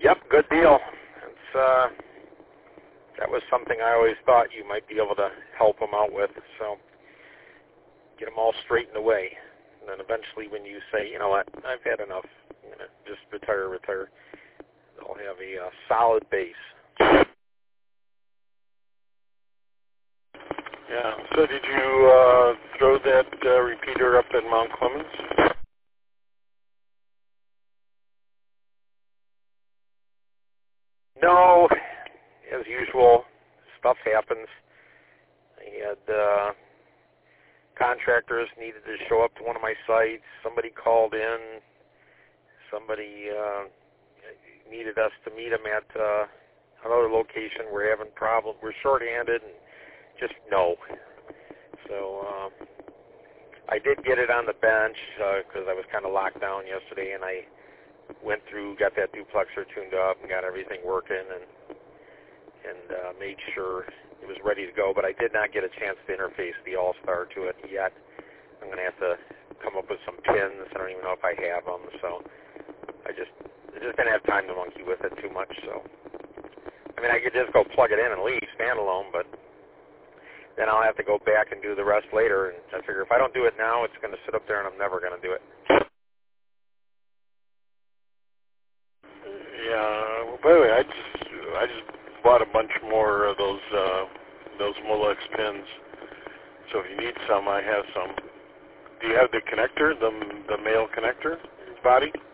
Yep, good deal. It's that was something I always thought you might be able to help them out with. So get them all straightened away, and then eventually, when you say, you know what, I've had enough, I'm gonna just retire, they'll have a solid base. Yeah. So did you throw that repeater up at Mount Clemens? No, as usual, stuff happens. I had contractors needed to show up to one of my sites. Somebody called in. Somebody needed us to meet them at another location. We're having problems. We're short-handed, and just no. So I did get it on the bench because I was kind of locked down yesterday, and I went through, got that duplexer tuned up, and got everything working, and made sure it was ready to go. But I did not get a chance to interface the All-Star to it yet. I'm going to have to come up with some pins. I don't even know if I have them, so I just didn't have time to monkey with it too much. So I mean, I could just go plug it in and leave standalone, but then I'll have to go back and do the rest later. And I figure if I don't do it now, it's going to sit up there, and I'm never going to do it. Yeah. Well, by the way, I just bought a bunch more of those Molex pins. So if you need some, I have some. Do you have the connector, the male connector body?